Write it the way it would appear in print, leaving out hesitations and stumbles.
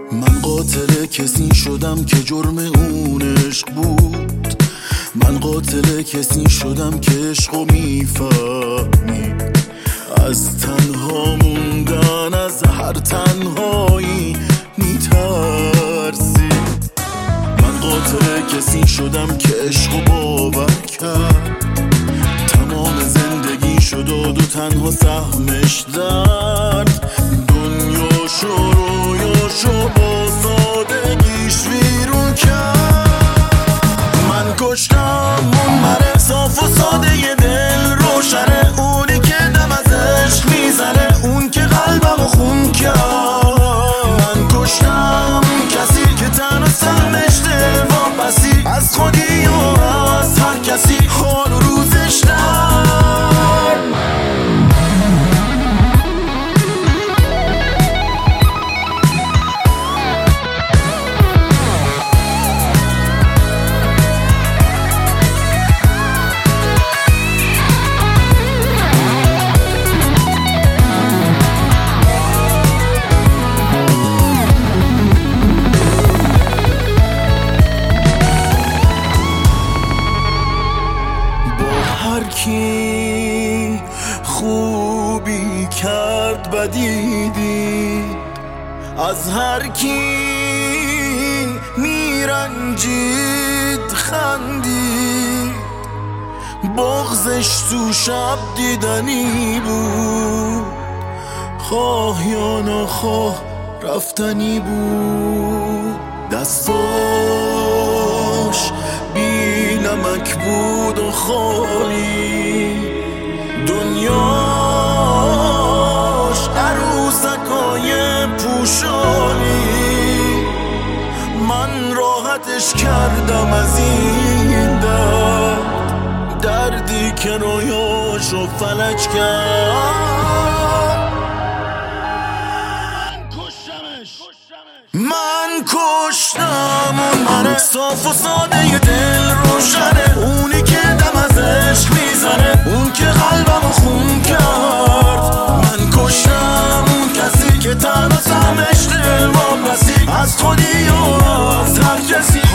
من قاتل کسی شدم که جرم اون عشق بود. من قاتل کسی شدم که عشقو میفهمید. از تنها موندن از هر تنهایی میترسی. من قاتل کسی شدم که عشقو باور کرد. تمام زندگی شد و تنها سهمش درد. دنیاشو رویاشو با سادگیش ویرون کرد. من کشتم اون مره صاف و ساده ی دل روشنه، اونی که دم از عشق میزنه، اون که قلبمو خون کرد. من کشتم کسی که تنها سهمش دل واپسی از خودی و از هر کسی حال و روزش در. هر کی خوبی کرد بدی دید، از هر کی میرنجید خندید. بغضش تو شب دیدنی بود، خواه یا نخواه رفتنی بود. دستاش بی نمک بود و خالی، دنیاش عروسکای پوشالی. من راحتش کردم از این درد، دردی که رویاشو فلج کرد. من کشتم اون مره صاف و ساده ی دل روشنه، اونی که دم از عشق میزنه، اون که قلبمو خون کرد. من کشتم اون کسی که تنها سهمش دل واپسی از خودی و از هر کسی